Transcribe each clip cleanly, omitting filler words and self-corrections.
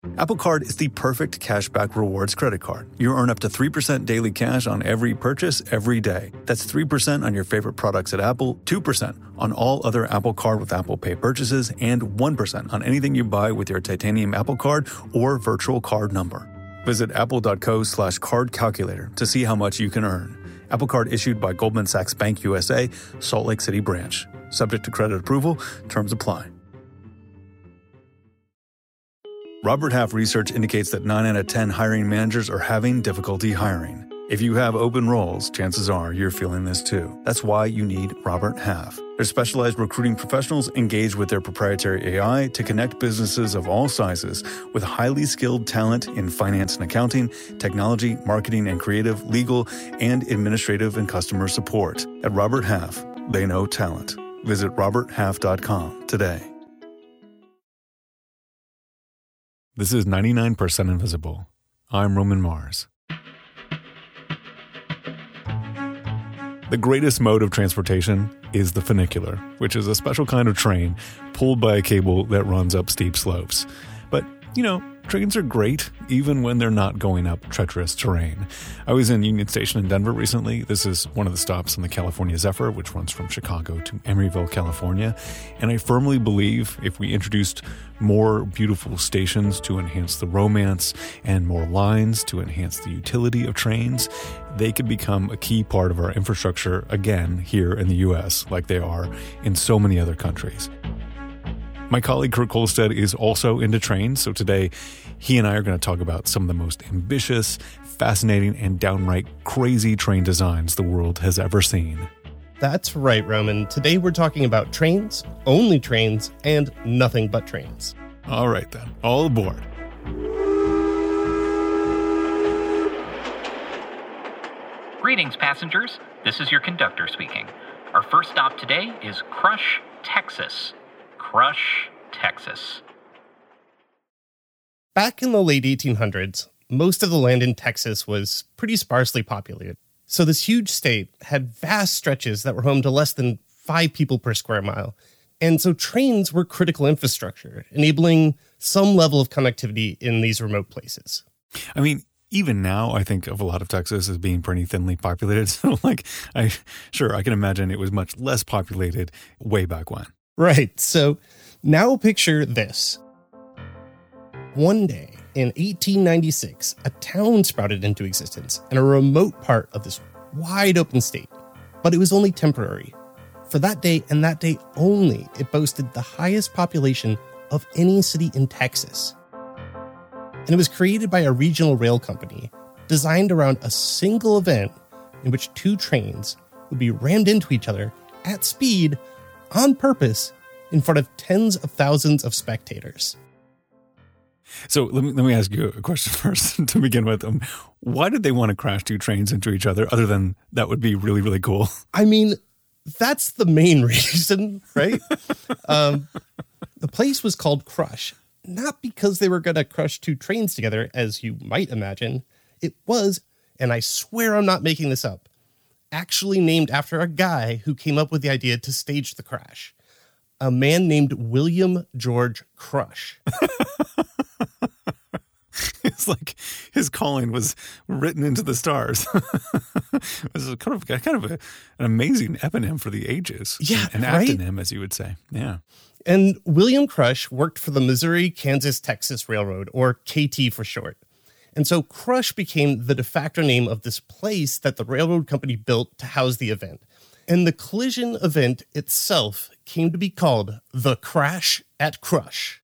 Apple Card is the perfect cashback rewards credit card. You earn up to 3% daily cash on every purchase every day. That's 3% on your favorite products at Apple, 2% on all other Apple Card with Apple Pay purchases, and 1% on anything you buy with your titanium Apple Card or virtual card number. Visit apple.co/card calculator to see how much you can earn. Apple Card issued by Goldman Sachs Bank USA, Salt Lake City branch. Subject to credit approval. Terms apply. Robert Half research indicates that 9 out of 10 hiring managers are having difficulty hiring. If you have open roles, chances are you're feeling this too. That's why you need Robert Half. Their specialized recruiting professionals engage with their proprietary AI to connect businesses of all sizes with highly skilled talent in finance and accounting, technology, marketing and creative, legal, and administrative and customer support. At Robert Half, they know talent. Visit roberthalf.com today. This is 99% Invisible. I'm Roman Mars. The greatest mode of transportation is the funicular, which is a special kind of train pulled by a cable that runs up steep slopes. But, trains are great even when they're not going up treacherous terrain. I was in Union Station in Denver recently. This is one of the stops on the California Zephyr, which runs from Chicago to Emeryville, California. And I firmly believe if we introduced more beautiful stations to enhance the romance and more lines to enhance the utility of trains, they could become a key part of our infrastructure again here in the U.S., like they are in so many other countries. My colleague Kirk Kolstad is also into trains, so today he and I are going to talk about some of the most ambitious, fascinating, and downright crazy train designs the world has ever seen. That's right, Roman. Today we're talking about trains, only trains, and nothing but trains. All right then, all aboard. Greetings, passengers. This is your conductor speaking. Our first stop today is Crush, Texas. Crush, Texas. Back in the late 1800s, most of the land in Texas was pretty sparsely populated. So this huge state had vast stretches that were home to less than 5 people per square mile. And so trains were critical infrastructure, enabling some level of connectivity in these remote places. I mean, even now, I think of a lot of Texas as being pretty thinly populated. So, I can imagine it was much less populated way back when. Right. So now picture this. One day in 1896, a town sprouted into existence in a remote part of this wide open state. But it was only temporary. For that day and that day only, it boasted the highest population of any city in Texas. And it was created by a regional rail company designed around a single event in which 2 trains would be rammed into each other at speed on purpose in front of tens of thousands of spectators. So let me ask you a question first to begin with. Why did they want to crash 2 trains into each other other than that would be really, really cool? I mean, that's the main reason, right? The place was called Crush, not because they were going to crush 2 trains together, as you might imagine. It was, and I swear I'm not making this up, actually named after a guy who came up with the idea to stage the crash. A man named William George Crush. It's like his calling was written into the stars. It was kind of an amazing eponym for the ages. Yeah, an right? aptonym, as you would say. Yeah. And William Crush worked for the Missouri Kansas-Texas Railroad, or KT for short. And so Crush became the de facto name of this place that the railroad company built to house the event. And the collision event itself came to be called the Crash at Crush.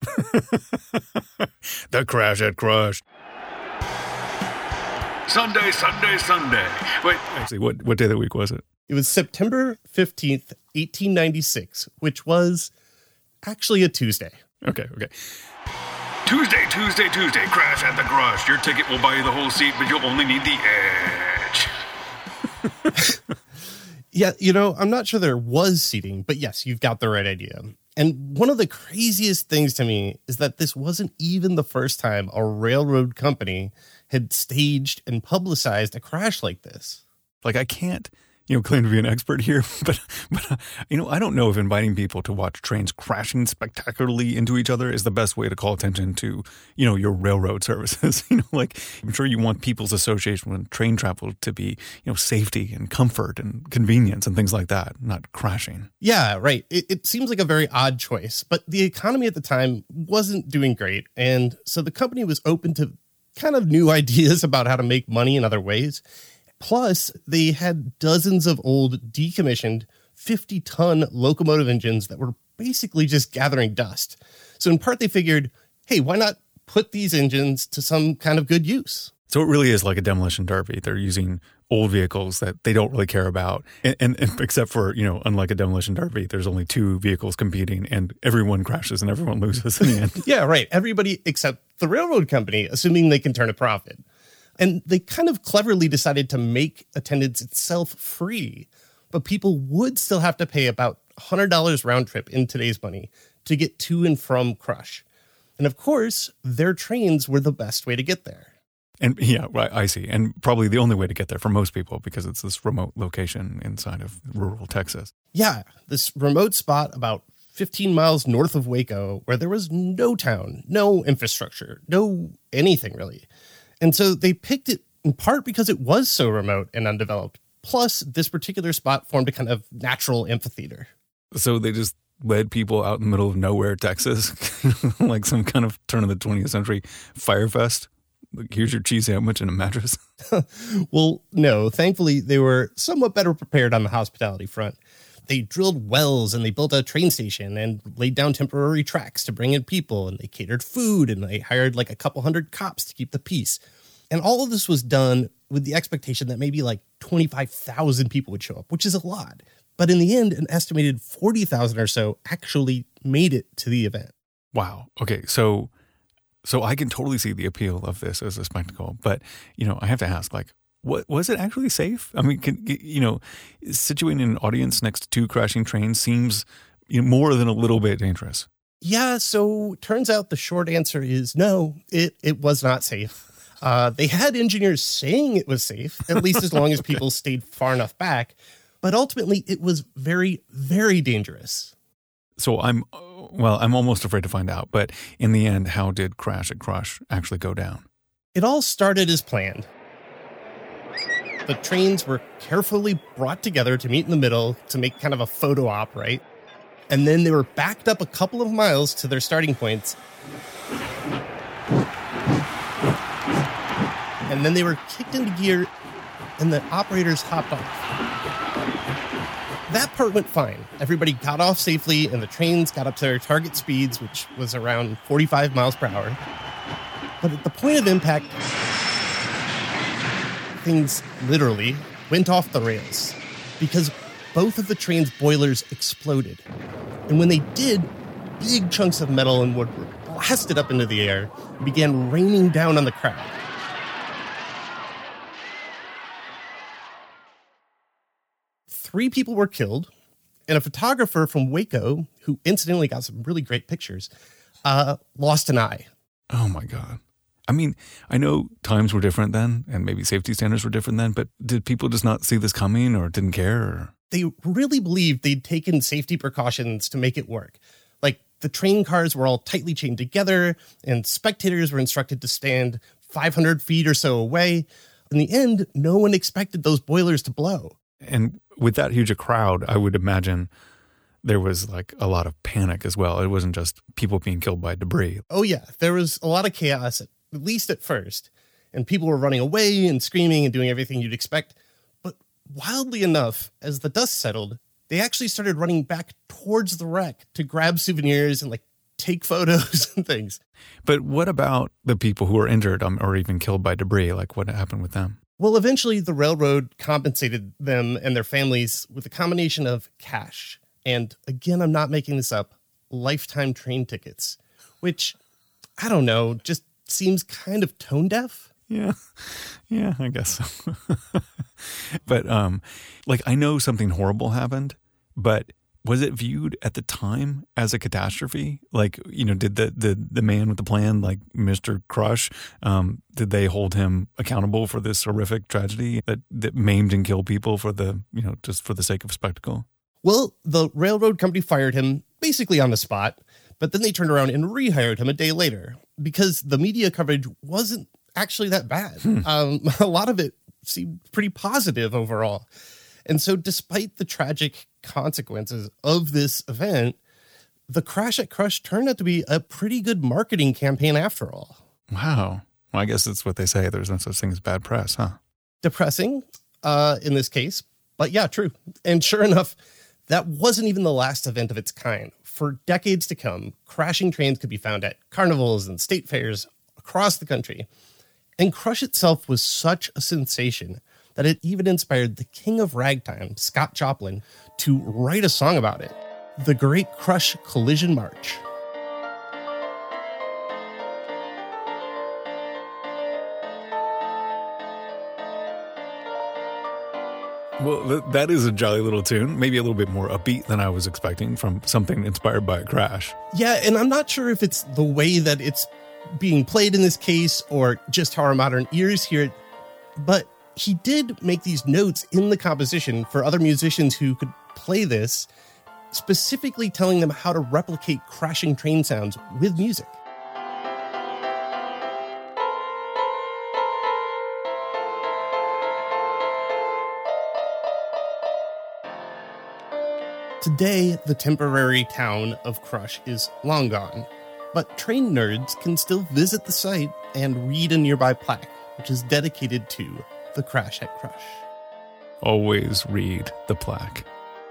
The Crash at Crush. Sunday. Wait, actually, what day of the week was it? It was September 15th, 1896, which was actually a Tuesday. Okay. Tuesday. Crash at the Crush. Your ticket will buy you the whole seat, but you'll only need the edge. Yeah, I'm not sure there was seating, but yes, you've got the right idea. And one of the craziest things to me is that this wasn't even the first time a railroad company had staged and publicized a crash like this. I can't claim to be an expert here, but I don't know if inviting people to watch trains crashing spectacularly into each other is the best way to call attention to, your railroad services. I'm sure you want people's association with train travel to be, safety and comfort and convenience and things like that, not crashing. Yeah, right. It seems like a very odd choice, but the economy at the time wasn't doing great. And so the company was open to kind of new ideas about how to make money in other ways. Plus, they had dozens of old, decommissioned, 50-ton locomotive engines that were basically just gathering dust. So in part, they figured, hey, why not put these engines to some kind of good use? So it really is like a demolition derby. They're using old vehicles that they don't really care about. And except for, unlike a demolition derby, there's only two vehicles competing and everyone crashes and everyone loses in the end. Yeah, right. Everybody except the railroad company, assuming they can turn a profit. And they kind of cleverly decided to make attendance itself free, but people would still have to pay about $100 round trip in today's money to get to and from Crush. And of course, their trains were the best way to get there. And yeah, right, I see. And probably the only way to get there for most people because it's this remote location inside of rural Texas. Yeah, this remote spot about 15 miles north of Waco where there was no town, no infrastructure, no anything really. And so they picked it in part because it was so remote and undeveloped. Plus, this particular spot formed a kind of natural amphitheater. So they just led people out in the middle of nowhere, Texas, like some kind of turn of the 20th century fire fest. Like, here's your cheese sandwich and a mattress. Well, no. Thankfully, they were somewhat better prepared on the hospitality front. They drilled wells and they built a train station and laid down temporary tracks to bring in people, and they catered food and they hired like a couple hundred cops to keep the peace. And all of this was done with the expectation that maybe like 25,000 people would show up, which is a lot. But in the end, an estimated 40,000 or so actually made it to the event. Wow. Okay. So I can totally see the appeal of this as a spectacle, but, I have to ask, like, what was it actually safe? I mean, situating an audience next to two crashing trains seems more than a little bit dangerous. Yeah, so turns out the short answer is no, it was not safe. They had engineers saying it was safe, at least as long as people stayed far enough back. But ultimately, it was very, very dangerous. So I'm almost afraid to find out. But in the end, how did Crash at Crush actually go down? It all started as planned. The trains were carefully brought together to meet in the middle to make kind of a photo op, right? And then they were backed up a couple of miles to their starting points. And then they were kicked into gear and the operators hopped off. That part went fine. Everybody got off safely and the trains got up to their target speeds, which was around 45 miles per hour. But at the point of impact, things literally went off the rails because both of the train's boilers exploded. And when they did, big chunks of metal and wood were blasted up into the air and began raining down on the crowd. Three people were killed, and a photographer from Waco, who incidentally got some really great pictures, lost an eye. Oh my God. I mean, I know times were different then, and maybe safety standards were different then, but did people just not see this coming or didn't care? Or? They really believed they'd taken safety precautions to make it work. Like, the train cars were all tightly chained together, and spectators were instructed to stand 500 feet or so away. In the end, no one expected those boilers to blow. And with that huge a crowd, I would imagine there was like a lot of panic as well. It wasn't just people being killed by debris. Oh yeah, there was a lot of chaos, at least at first. And people were running away and screaming and doing everything you'd expect. But wildly enough, as the dust settled, they actually started running back towards the wreck to grab souvenirs and like take photos and things. But what about the people who were injured or even killed by debris? Like, what happened with them? Well, eventually the railroad compensated them and their families with a combination of cash. And again, I'm not making this up, lifetime train tickets, which, I don't know, just seems kind of tone deaf. Yeah, I guess so. But, I know something horrible happened, but Was it viewed at the time as a catastrophe? Like, did the man with the plan, like Mr. Crush, did they hold him accountable for this horrific tragedy that maimed and killed people for just for the sake of spectacle? Well, the railroad company fired him basically on the spot, but then they turned around and rehired him a day later because the media coverage wasn't actually that bad. A lot of it seemed pretty positive overall. And so despite the tragic consequences of this event, the crash at Crush turned out to be a pretty good marketing campaign after all. Wow. Well, I guess that's what they say. There's no such thing as bad press, huh? Depressing in this case, but yeah, true. And sure enough, that wasn't even the last event of its kind. For decades to come, crashing trains could be found at carnivals and state fairs across the country. And Crush itself was such a sensation that it even inspired the king of ragtime, Scott Joplin, to write a song about it, The Great Crush Collision March. Well, that is a jolly little tune, maybe a little bit more upbeat than I was expecting from something inspired by a crash. Yeah, and I'm not sure if it's the way that it's being played in this case or just how our modern ears hear it, but he did make these notes in the composition for other musicians who could play this, specifically telling them how to replicate crashing train sounds with music. Today, the temporary town of Crush is long gone, but train nerds can still visit the site and read a nearby plaque, which is dedicated to the crash at Crush. Always read the plaque.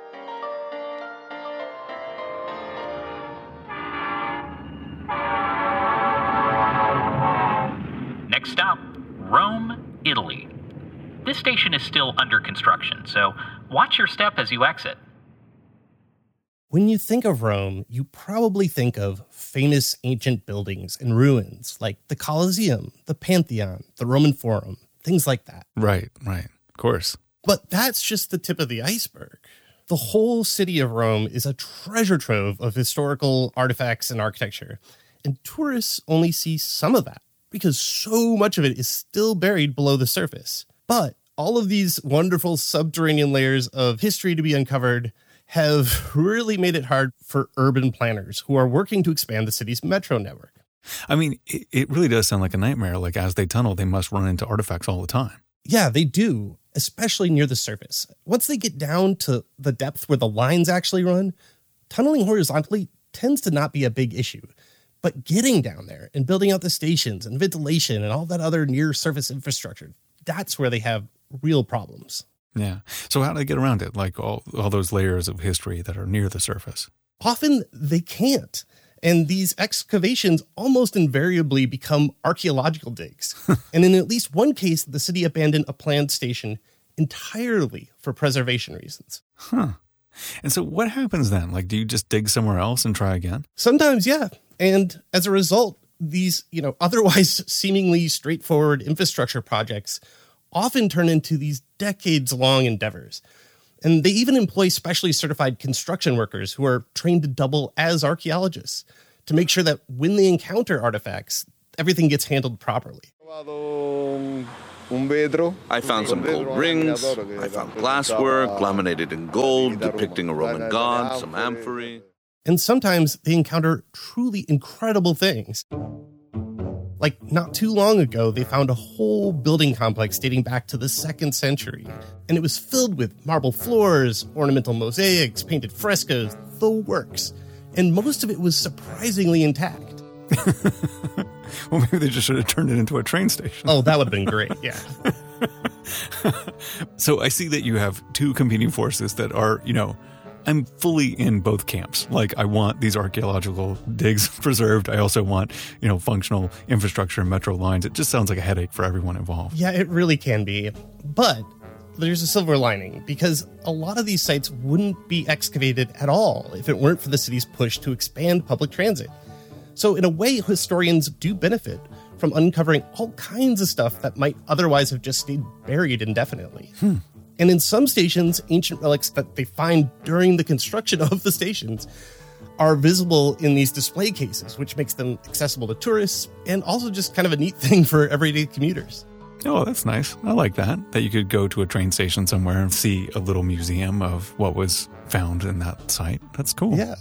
Next stop, Rome, Italy. This station is still under construction, so watch your step as you exit. When you think of Rome, you probably think of famous ancient buildings and ruins like the Colosseum, the Pantheon, the Roman Forum, things like that. Right. Of course. But that's just the tip of the iceberg. The whole city of Rome is a treasure trove of historical artifacts and architecture, and tourists only see some of that because so much of it is still buried below the surface. But all of these wonderful subterranean layers of history to be uncovered have really made it hard for urban planners who are working to expand the city's metro network. I mean, it really does sound like a nightmare. Like as they tunnel, they must run into artifacts all the time. Yeah, they do, especially near the surface. Once they get down to the depth where the lines actually run, tunneling horizontally tends to not be a big issue. But getting down there and building out the stations and ventilation and all that other near-surface infrastructure, that's where they have real problems. Yeah. So how do they get around it? Like all those layers of history that are near the surface? Often they can't. And these excavations almost invariably become archaeological digs. And in at least one case, the city abandoned a planned station entirely for preservation reasons. Huh. And so what happens then? Like, do you just dig somewhere else and try again? Sometimes, yeah. And as a result, these, otherwise seemingly straightforward infrastructure projects often turn into these decades-long endeavors. And they even employ specially certified construction workers who are trained to double as archaeologists to make sure that when they encounter artifacts, everything gets handled properly. I found some gold rings, I found glasswork laminated in gold depicting a Roman god, some amphorae. And sometimes they encounter truly incredible things. Like not too long ago, they found a whole building complex dating back to the 2nd century. And it was filled with marble floors, ornamental mosaics, painted frescoes, the works. And most of it was surprisingly intact. Well, maybe they just should have turned it into a train station. Oh, that would have been great, yeah. So I see that you have two competing forces that are, I'm fully in both camps. Like, I want these archaeological digs preserved. I also want, functional infrastructure and metro lines. It just sounds like a headache for everyone involved. Yeah, it really can be. But there's a silver lining, because a lot of these sites wouldn't be excavated at all if it weren't for the city's push to expand public transit. So in a way, historians do benefit from uncovering all kinds of stuff that might otherwise have just stayed buried indefinitely. And in some stations, ancient relics that they find during the construction of the stations are visible in these display cases, which makes them accessible to tourists and also just kind of a neat thing for everyday commuters. Oh, that's nice. I like that you could go to a train station somewhere and see a little museum of what was found in that site. That's cool. Yeah.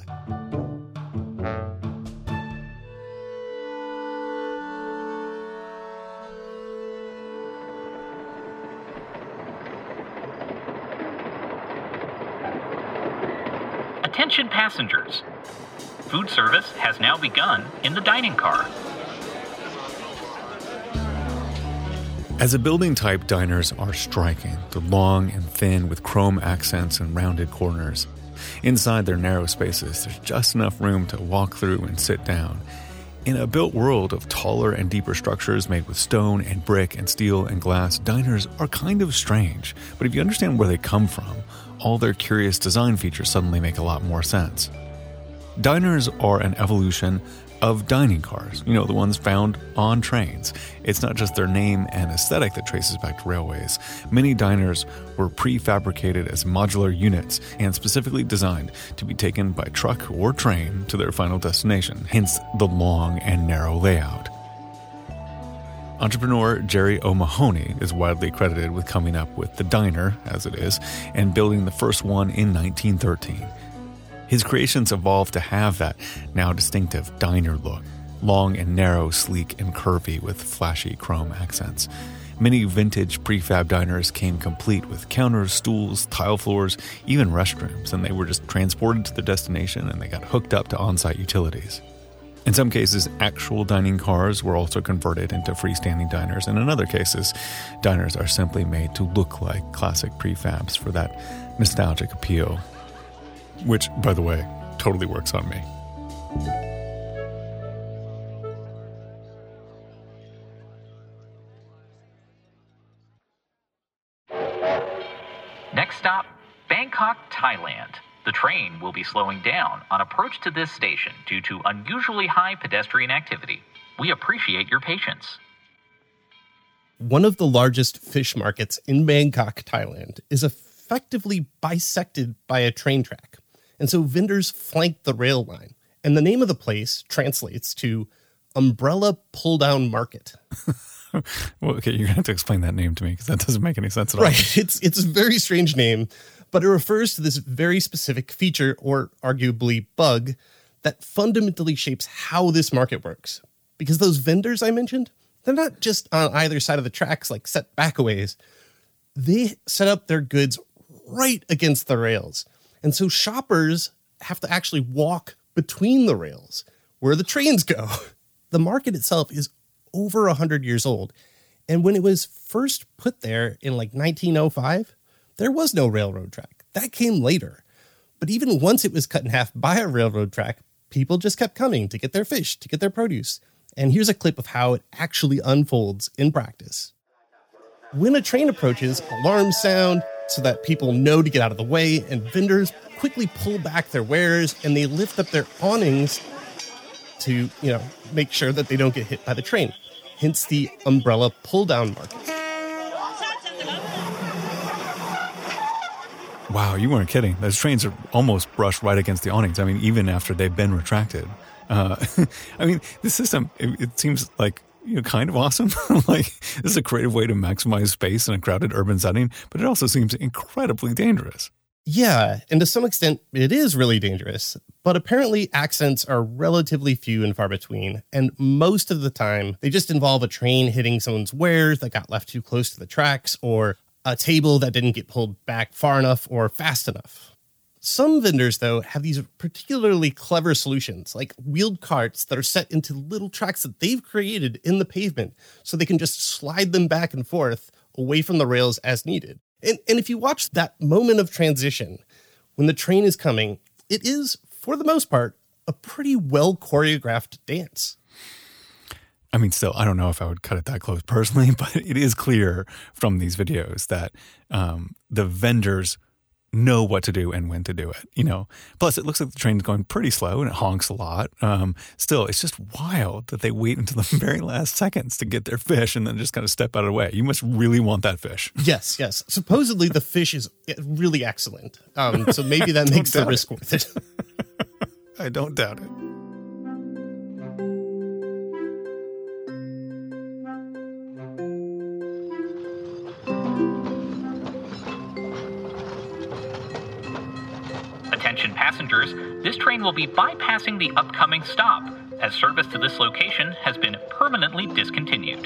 Attention passengers. Food service has now begun in the dining car. As a building type, diners are striking. They're long and thin with chrome accents and rounded corners. Inside their narrow spaces, there's just enough room to walk through and sit down. In a built world of taller and deeper structures made with stone and brick and steel and glass, diners are kind of strange. But if you understand where they come from, all their curious design features suddenly make a lot more sense. Diners are an evolution of dining cars, the ones found on trains. It's not just their name and aesthetic that traces back to railways. Many diners were prefabricated as modular units and specifically designed to be taken by truck or train to their final destination, hence the long and narrow layout. Entrepreneur Jerry O'Mahony is widely credited with coming up with the diner, as it is, and building the first one in 1913. His creations evolved to have that now distinctive diner look, long and narrow, sleek and curvy with flashy chrome accents. Many vintage prefab diners came complete with counters, stools, tile floors, even restrooms, and they were just transported to their destination and they got hooked up to on-site utilities. In some cases, actual dining cars were also converted into freestanding diners, and in other cases, diners are simply made to look like classic prefabs for that nostalgic appeal. Which, by the way, totally works on me. Next stop, Bangkok, Thailand. The train will be slowing down on approach to this station due to unusually high pedestrian activity. We appreciate your patience. One of the largest fish markets in Bangkok, Thailand, is effectively bisected by a train track. And so vendors flank the rail line. And the name of the place translates to Umbrella Pull-Down Market. Well, okay, you're going to have to explain that name to me because that doesn't make any sense at all. Right. It's a very strange name, but it refers to this very specific feature or arguably bug that fundamentally shapes how this market works. Because those vendors I mentioned, they're not just on either side of the tracks like set back a ways. They set up their goods right against the rails. And so shoppers have to actually walk between the rails where the trains go. The market itself is over 100 years old. And when it was first put there in like 1905, there was no railroad track. That came later. But even once it was cut in half by a railroad track, people just kept coming to get their fish, to get their produce. And here's a clip of how it actually unfolds in practice. When a train approaches, alarms sound so that people know to get out of the way, and vendors quickly pull back their wares and they lift up their awnings to, make sure that they don't get hit by the train. Hence the umbrella pull-down market. Wow, you weren't kidding. Those trains are almost brushed right against the awnings. I mean, even after they've been retracted. This system, it seems like, kind of awesome. Like, this is a creative way to maximize space in a crowded urban setting, but it also seems incredibly dangerous. Yeah, and to some extent, it is really dangerous. But apparently, accidents are relatively few and far between. And most of the time, they just involve a train hitting someone's wares that got left too close to the tracks, or a table that didn't get pulled back far enough or fast enough. Some vendors, though, have these particularly clever solutions, like wheeled carts that are set into little tracks that they've created in the pavement, so they can just slide them back and forth away from the rails as needed. And if you watch that moment of transition, when the train is coming, it is, for the most part, a pretty well choreographed dance. I mean, still, I don't know if I would cut it that close personally, but it is clear from these videos that the vendors know what to do and when to do it, Plus, it looks like the train's going pretty slow and it honks a lot. Still, it's just wild that they wait until the very last seconds to get their fish and then just kind of step out of the way. You must really want that fish. Yes. Supposedly, the fish is really excellent. So maybe that makes the risk worth it. I don't doubt it. Attention passengers, this train will be bypassing the upcoming stop, as service to this location has been permanently discontinued.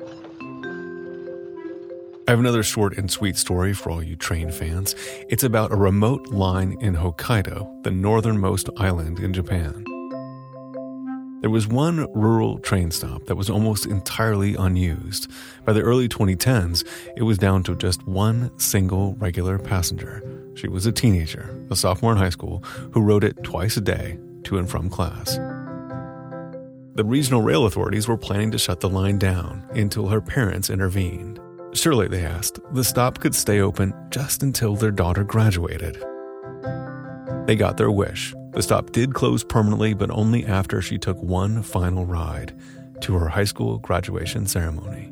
I have another short and sweet story for all you train fans. It's about a remote line in Hokkaido, the northernmost island in Japan. There was one rural train stop that was almost entirely unused. By the early 2010s, it was down to just one single regular passenger. She was a teenager, a sophomore in high school, who rode it twice a day to and from class. The regional rail authorities were planning to shut the line down until her parents intervened. Surely, they asked, the stop could stay open just until their daughter graduated. They got their wish. The stop did close permanently, but only after she took one final ride to her high school graduation ceremony.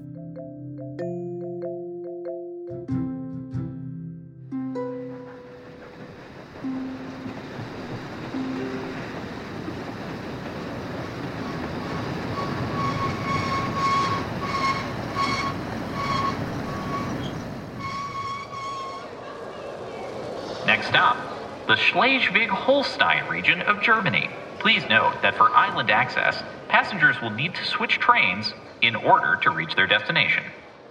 Next stop, the Schleswig-Holstein region of Germany. Please note that for island access, passengers will need to switch trains in order to reach their destination.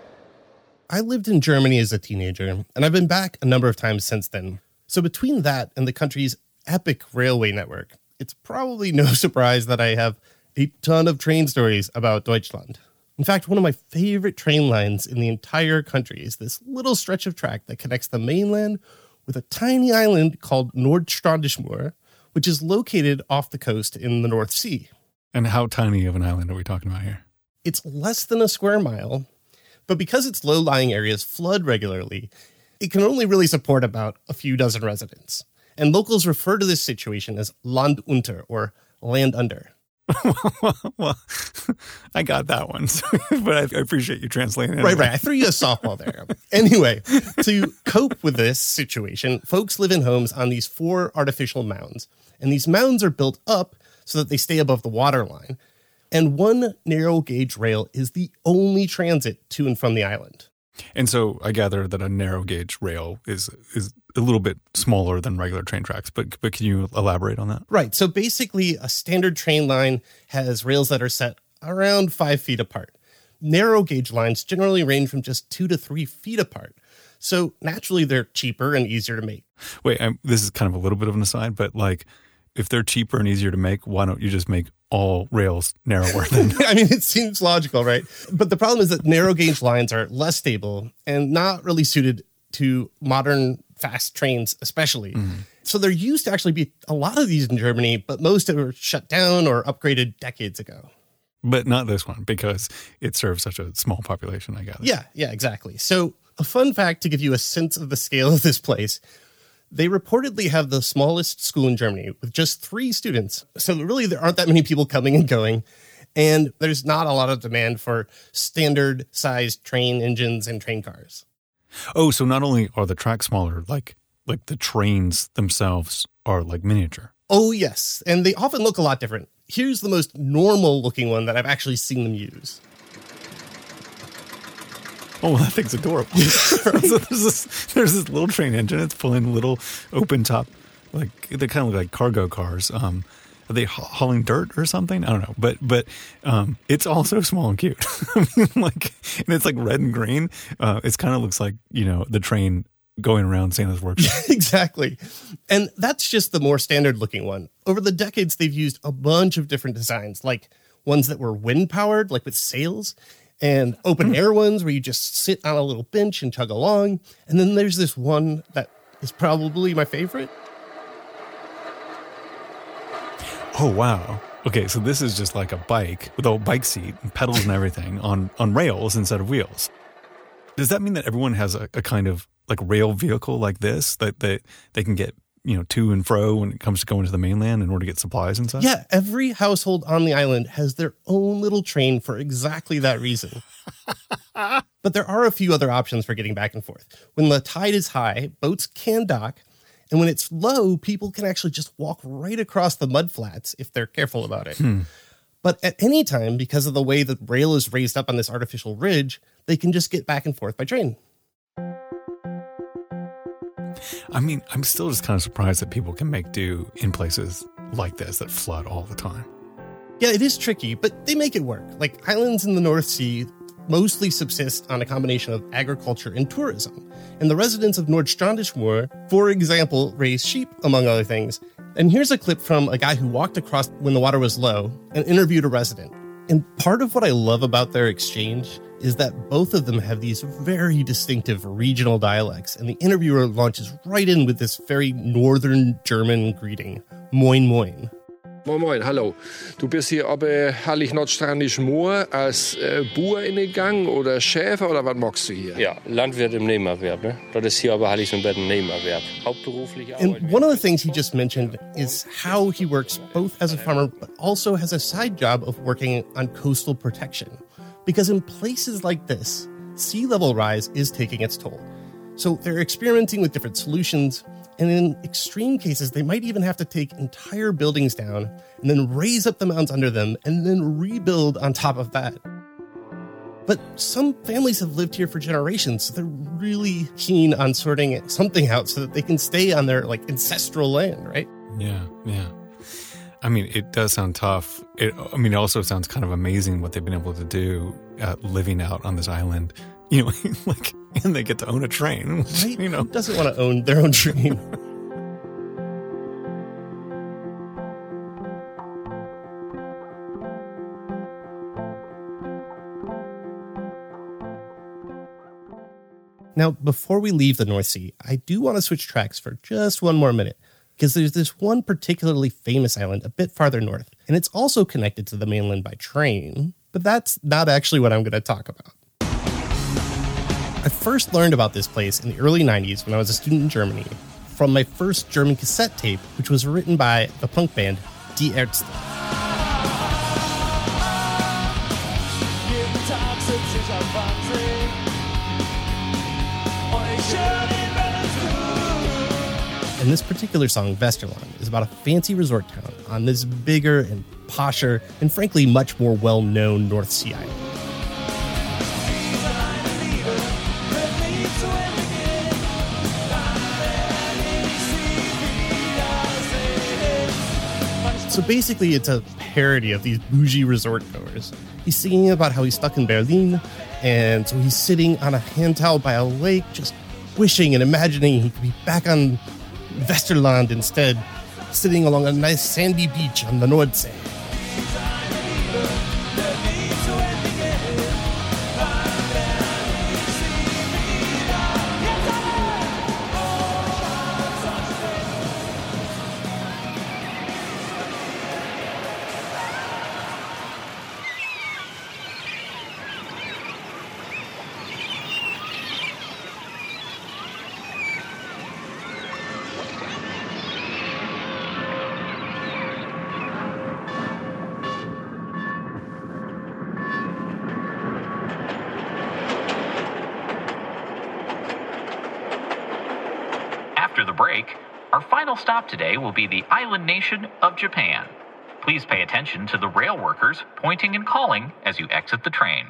I lived in Germany as a teenager, and I've been back a number of times since then. So between that and the country's epic railway network, it's probably no surprise that I have a ton of train stories about Deutschland. In fact, one of my favorite train lines in the entire country is this little stretch of track that connects the mainland with a tiny island called Nordstrandsmoor, which is located off the coast in the North Sea. And how tiny of an island are we talking about here? It's less than a square mile, but because its low-lying areas flood regularly, it can only really support about a few dozen residents. And locals refer to this situation as Land unter, or land under. Well, I got that one, but I appreciate you translating it. Right. I threw you a softball there. Anyway, to cope with this situation, folks live in homes on these 4 artificial mounds. And these mounds are built up so that they stay above the water line. And one narrow gauge rail is the only transit to and from the island. And so I gather that a narrow gauge rail is a little bit smaller than regular train tracks, but can you elaborate on that? Right. So basically, a standard train line has rails that are set around 5 feet apart. Narrow gauge lines generally range from just 2 to 3 feet apart. So naturally, they're cheaper and easier to make. Wait, this is kind of a little bit of an aside, but like, if they're cheaper and easier to make, why don't you just make all rails narrower than... I mean, it seems logical, right? But the problem is that narrow gauge lines are less stable and not really suited to modern fast trains, especially. So there used to actually be a lot of these in Germany, but most were shut down or upgraded decades ago. But not this one, because it serves such a small population, I gather. Yeah, exactly. So a fun fact to give you a sense of the scale of this place: they reportedly have the smallest school in Germany with just 3 students. So really, there aren't that many people coming and going. And there's not a lot of demand for standard-sized train engines and train cars. Oh, so not only are the tracks smaller, like the trains themselves are like miniature. Oh, yes. And they often look a lot different. Here's the most normal-looking one that I've actually seen them use. Oh, that thing's adorable. So there's this little train engine. It's pulling little open top, like they're kind of like cargo cars. Are they hauling dirt or something? I don't know. But it's also small and cute. I mean, and it's like red and green. It kind of looks like, the train going around Santa's workshop. Exactly. And that's just the more standard looking one. Over the decades, they've used a bunch of different designs, like ones that were wind powered, like with sails, and open air ones where you just sit on a little bench and chug along. And then there's this one that is probably my favorite. Oh, wow. Okay, so this is just like a bike with a bike seat and pedals and everything on rails instead of wheels. Does that mean that everyone has a kind of like rail vehicle like this that they can get, to and fro when it comes to going to the mainland in order to get supplies and such? Yeah, every household on the island has their own little train for exactly that reason. But there are a few other options for getting back and forth. When the tide is high, boats can dock. And when it's low, people can actually just walk right across the mud flats if they're careful about it. But at any time, because of the way the rail is raised up on this artificial ridge, they can just get back and forth by train. I mean, I'm still just kind of surprised that people can make do in places like this that flood all the time. Yeah, it is tricky, but they make it work. Like islands in the North Sea mostly subsist on a combination of agriculture and tourism. And the residents of Nordstrandersmoor, for example, raise sheep, among other things. And here's a clip from a guy who walked across when the water was low and interviewed a resident. And part of what I love about their exchange is that both of them have these very distinctive regional dialects. And the interviewer launches right in with this very northern German greeting, Moin Moin. Moin Moin, hallo. Du bist hier aber herrlich Nordstrandersmoor als Boer in den Gang oder Schäfer oder was magst du hier? Ja, Landwirt im Nebenerwerb. Ne? Das ist hier aber herrlich so ein bisschen Nebenerwerb. Hauptberuflich And one of the things he just mentioned is how he works both as a farmer but also has a side job of working on coastal protection. Because in places like this, sea level rise is taking its toll. So they're experimenting with different solutions. And in extreme cases, they might even have to take entire buildings down and then raise up the mounds under them and then rebuild on top of that. But some families have lived here for generations, so they're really keen on sorting something out so that they can stay on their ancestral land, right? Yeah. I mean, it does sound tough. It also sounds kind of amazing what they've been able to do living out on this island. And they get to own a train. Which, right? Who doesn't want to own their own train? Now, before we leave the North Sea, I do want to switch tracks for just one more minute, because there's this one particularly famous island a bit farther north, and it's also connected to the mainland by train, but that's not actually what I'm going to talk about. I first learned about this place in the early 90s when I was a student in Germany from my first German cassette tape, which was written by the punk band Die Ärzte. And this particular song, Westerland, is about a fancy resort town on this bigger and posher and frankly much more well-known North Sea island. So basically, it's a parody of these bougie resort goers. He's singing about how he's stuck in Berlin, and so he's sitting on a hand towel by a lake, just wishing and imagining he could be back on Westerland instead, sitting along a nice sandy beach on the Nordsee. After the break, our final stop today will be the island nation of Japan. Please pay attention to the rail workers pointing and calling as you exit the train.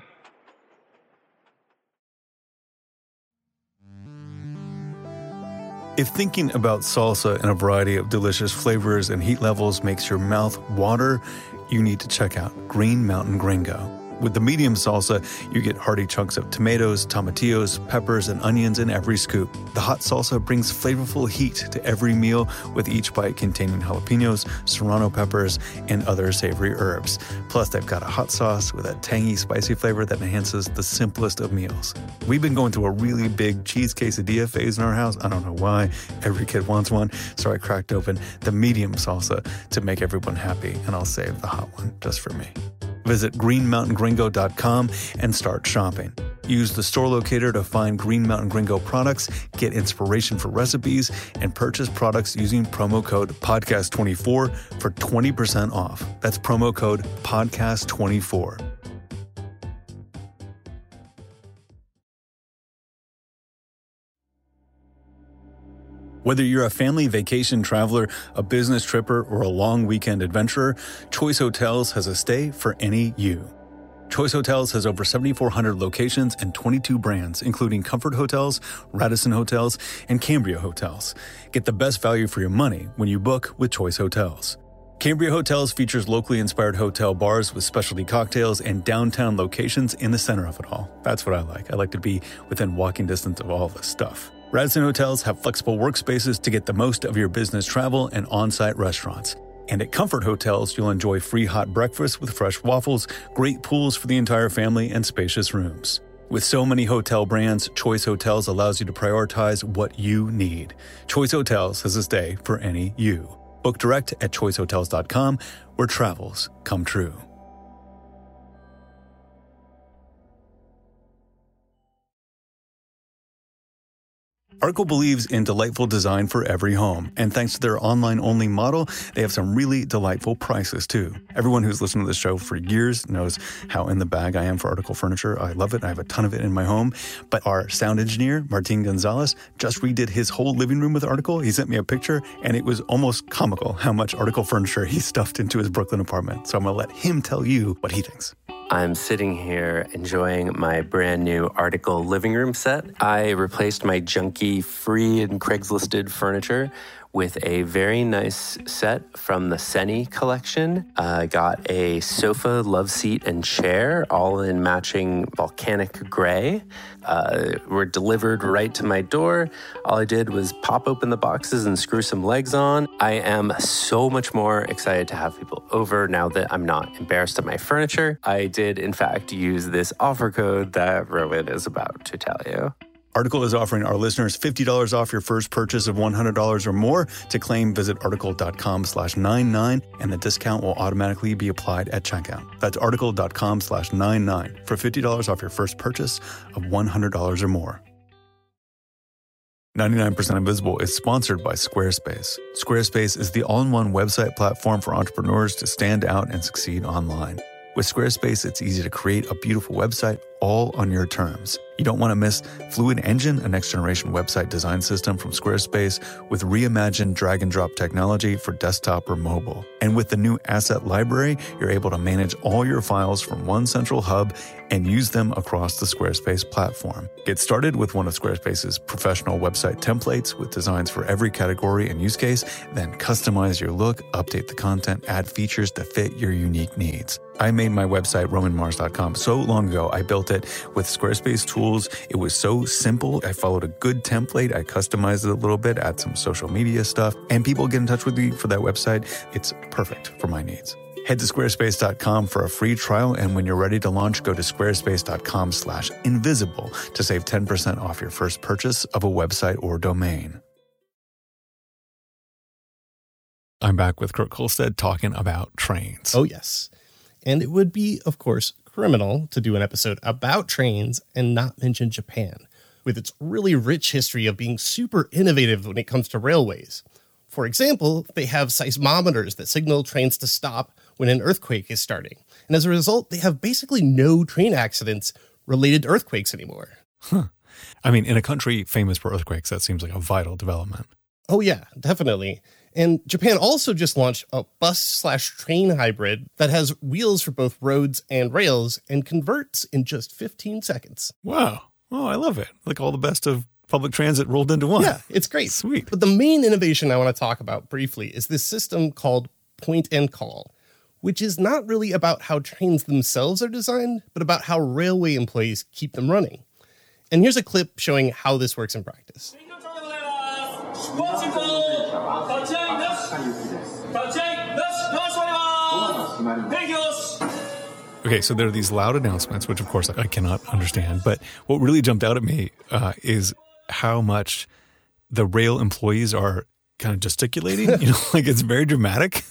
If thinking about salsa and a variety of delicious flavors and heat levels makes your mouth water, you need to check out Green Mountain Gringo. With the medium salsa, you get hearty chunks of tomatoes, tomatillos, peppers, and onions in every scoop. The hot salsa brings flavorful heat to every meal, with each bite containing jalapenos, serrano peppers, and other savory herbs. Plus, they've got a hot sauce with a tangy, spicy flavor that enhances the simplest of meals. We've been going through a really big cheese quesadilla phase in our house. I don't know why. Every kid wants one, so I cracked open the medium salsa to make everyone happy, and I'll save the hot one just for me. Visit greenmountaingringo.com and start shopping. Use the store locator to find Green Mountain Gringo products, get inspiration for recipes, and purchase products using promo code PODCAST24 for 20% off. That's promo code PODCAST24. Whether you're a family vacation traveler, a business tripper, or a long weekend adventurer, Choice Hotels has a stay for any you. Choice Hotels has over 7,400 locations and 22 brands, including Comfort Hotels, Radisson Hotels, and Cambria Hotels. Get the best value for your money when you book with Choice Hotels. Cambria Hotels features locally inspired hotel bars with specialty cocktails and downtown locations in the center of it all. That's what I like. I like to be within walking distance of all this stuff. Radisson Hotels have flexible workspaces to get the most of your business travel and on-site restaurants. And at Comfort Hotels, you'll enjoy free hot breakfast with fresh waffles, great pools for the entire family, and spacious rooms. With so many hotel brands, Choice Hotels allows you to prioritize what you need. Choice Hotels has a stay for any you. Book direct at choicehotels.com, where travels come true. Article believes in delightful design for every home, and thanks to their online-only model, they have some really delightful prices, too. Everyone who's listened to this show for years knows how in the bag I am for Article furniture. I love it. I have a ton of it in my home. But our sound engineer, Martin Gonzalez, just redid his whole living room with Article. He sent me a picture, and it was almost comical how much Article furniture he stuffed into his Brooklyn apartment. So I'm going to let him tell you what he thinks. I'm sitting here enjoying my brand new Article living room set. I replaced my junky free and Craigslisted furniture with a very nice set from the Seni collection. I got a sofa, love seat, and chair, all in matching volcanic gray. Were delivered right to my door. All I did was pop open the boxes and screw some legs on. I am so much more excited to have people over now that I'm not embarrassed of my furniture. I did, in fact, use this offer code that Rowan is about to tell you. Article is offering our listeners $50 off your first purchase of $100 or more. To claim, visit article.com/99, and the discount will automatically be applied at checkout. That's article.com/99 for $50 off your first purchase of $100 or more. 99% Invisible is sponsored by Squarespace. Squarespace is the all-in-one website platform for entrepreneurs to stand out and succeed online. With Squarespace, it's easy to create a beautiful website all on your terms. You don't want to miss Fluid Engine, a next-generation website design system from Squarespace with reimagined drag-and-drop technology for desktop or mobile. And with the new Asset Library, you're able to manage all your files from one central hub and use them across the Squarespace platform. Get started with one of Squarespace's professional website templates with designs for every category and use case, then customize your look, update the content, add features to fit your unique needs. I made my website, romanmars.com, so long ago. I built it with Squarespace tools. It was so simple. I followed a good template. I customized it a little bit, add some social media stuff, and people get in touch with me for that website. It's perfect for my needs. Head to squarespace.com for a free trial, and when you're ready to launch, go to squarespace.com/invisible to save 10% off your first purchase of a website or domain. I'm back with Kirk Kolstad talking about trains. Oh, yes. And it would be, of course, criminal to do an episode about trains and not mention Japan, with its really rich history of being super innovative when it comes to railways. For example, they have seismometers that signal trains to stop when an earthquake is starting. And as a result, they have basically no train accidents related to earthquakes anymore. Huh. I mean, in a country famous for earthquakes, that seems like a vital development. Oh, yeah, definitely. And Japan also just launched a bus/train hybrid that has wheels for both roads and rails and converts in just 15 seconds. Wow. Oh, I love it. Like all the best of public transit rolled into one. Yeah, it's great. Sweet. But the main innovation I want to talk about briefly is this system called point and call, which is not really about how trains themselves are designed, but about how railway employees keep them running. And here's a clip showing how this works in practice. Okay, so there are these loud announcements, which of course I cannot understand. But what really jumped out at me is how much the rail employees are kind of gesticulating, like it's very dramatic.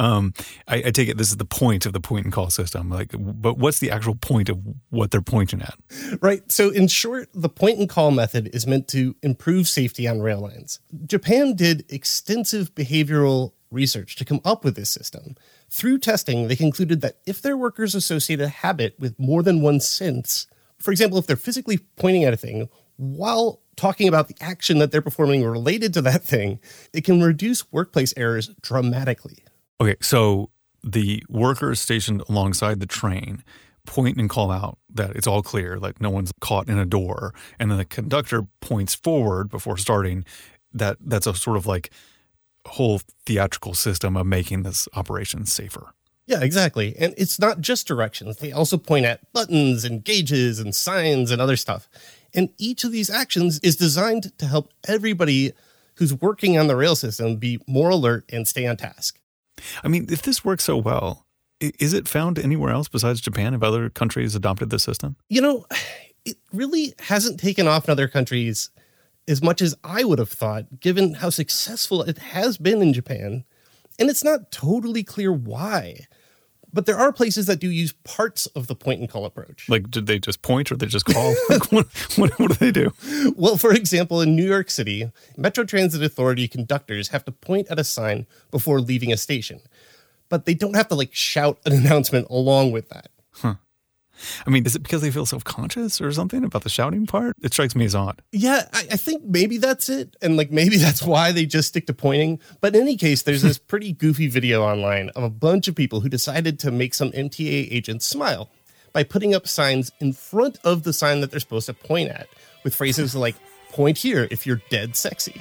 I take it this is the point of the point and call system. But what's the actual point of what they're pointing at? Right. So in short, the point and call method is meant to improve safety on rail lines. Japan did extensive behavioral research to come up with this system. Through testing, they concluded that if their workers associate a habit with more than one sense, for example, if they're physically pointing at a thing while talking about the action that they're performing related to that thing, it can reduce workplace errors dramatically. Okay, so the workers stationed alongside the train point and call out that it's all clear, like no one's caught in a door, and then the conductor points forward before starting. That's a sort of like whole theatrical system of making this operation safer. Yeah, exactly. And it's not just directions. They also point at buttons and gauges and signs and other stuff. And each of these actions is designed to help everybody who's working on the rail system be more alert and stay on task. I mean, if this works so well, is it found anywhere else besides Japan? Have other countries adopted this system? It really hasn't taken off in other countries as much as I would have thought, given how successful it has been in Japan. And it's not totally clear why. But there are places that do use parts of the point and call approach. Like, did they just point or they just call? What do they do? Well, for example, in New York City, Metro Transit Authority conductors have to point at a sign before leaving a station. But they don't have to, shout an announcement along with that. Huh. I mean, is it because they feel self-conscious or something about the shouting part? It strikes me as odd. Yeah, I think maybe that's it. And maybe that's why they just stick to pointing. But in any case, there's this pretty goofy video online of a bunch of people who decided to make some MTA agents smile by putting up signs in front of the sign that they're supposed to point at with phrases like, point here if you're dead sexy.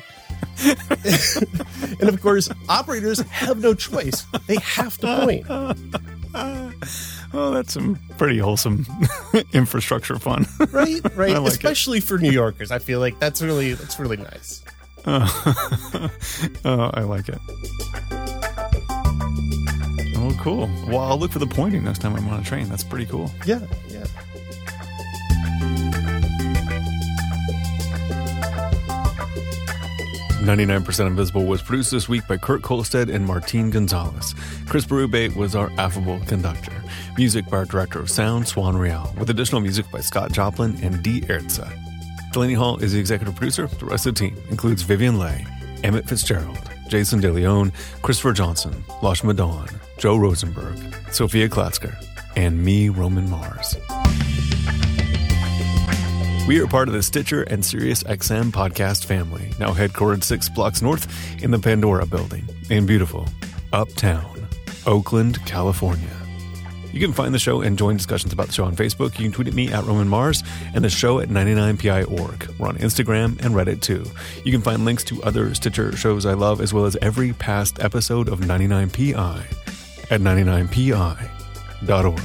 And of course, operators have no choice. They have to point. Oh, that's some pretty wholesome infrastructure fun. Right. Like especially for New Yorkers. I feel like that's really nice. Oh, I like it. Oh, cool. Well, I'll look for the pointing next time I'm on a train. That's pretty cool. Yeah. 99% Invisible was produced this week by Kurt Kolstad and Martine Gonzalez. Chris Berube was our affable conductor. Music by our director of sound, Swan Real, with additional music by Scott Joplin and Dee Ertza. Delaney Hall is the executive producer. The rest of the team includes Vivian Leigh, Emmett Fitzgerald, Jason DeLeon, Christopher Johnson, Lashma Dawn, Joe Rosenberg, Sophia Klatzker, and me, Roman Mars. We are part of the Stitcher and SiriusXM podcast family, now headquartered 6 blocks north in the Pandora building in beautiful Uptown, Oakland, California. You can find the show and join discussions about the show on Facebook. You can tweet at me at Roman Mars and the show at 99pi.org. We're on Instagram and Reddit too. You can find links to other Stitcher shows I love as well as every past episode of 99pi at 99pi.org.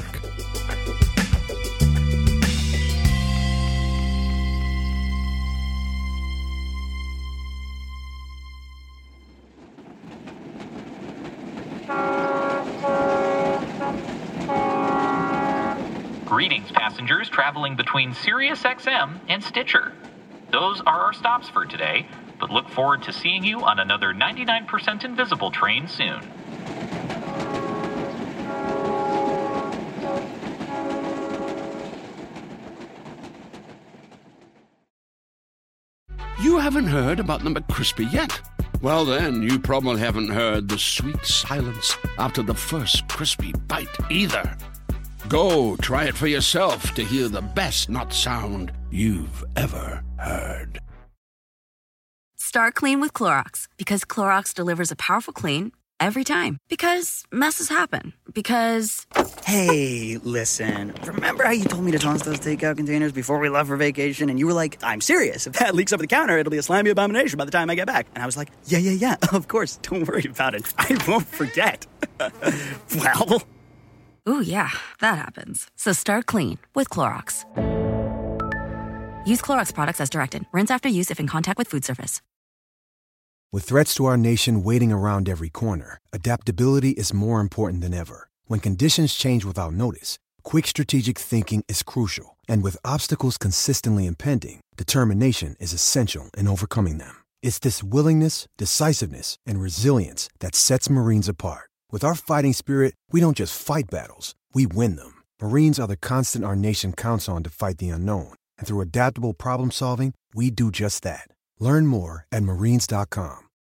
Greetings, passengers traveling between SiriusXM and Stitcher. Those are our stops for today, but look forward to seeing you on another 99% Invisible train soon. You haven't heard about the McCrispy yet? Well, then, you probably haven't heard the sweet silence after the first crispy bite either. Go try it for yourself to hear the best nut sound you've ever heard. Start clean with Clorox, because Clorox delivers a powerful clean every time. Because messes happen. Because... Hey, listen. Remember how you told me to toss those takeout containers before we left for vacation? And you were like, I'm serious. If that leaks over the counter, it'll be a slimy abomination by the time I get back. And I was like, yeah, of course. Don't worry about it. I won't forget. Well... Ooh, yeah, that happens. So start clean with Clorox. Use Clorox products as directed. Rinse after use if in contact with food surface. With threats to our nation waiting around every corner, adaptability is more important than ever. When conditions change without notice, quick strategic thinking is crucial. And with obstacles consistently impending, determination is essential in overcoming them. It's this willingness, decisiveness, and resilience that sets Marines apart. With our fighting spirit, we don't just fight battles, we win them. Marines are the constant our nation counts on to fight the unknown. And through adaptable problem solving, we do just that. Learn more at marines.com.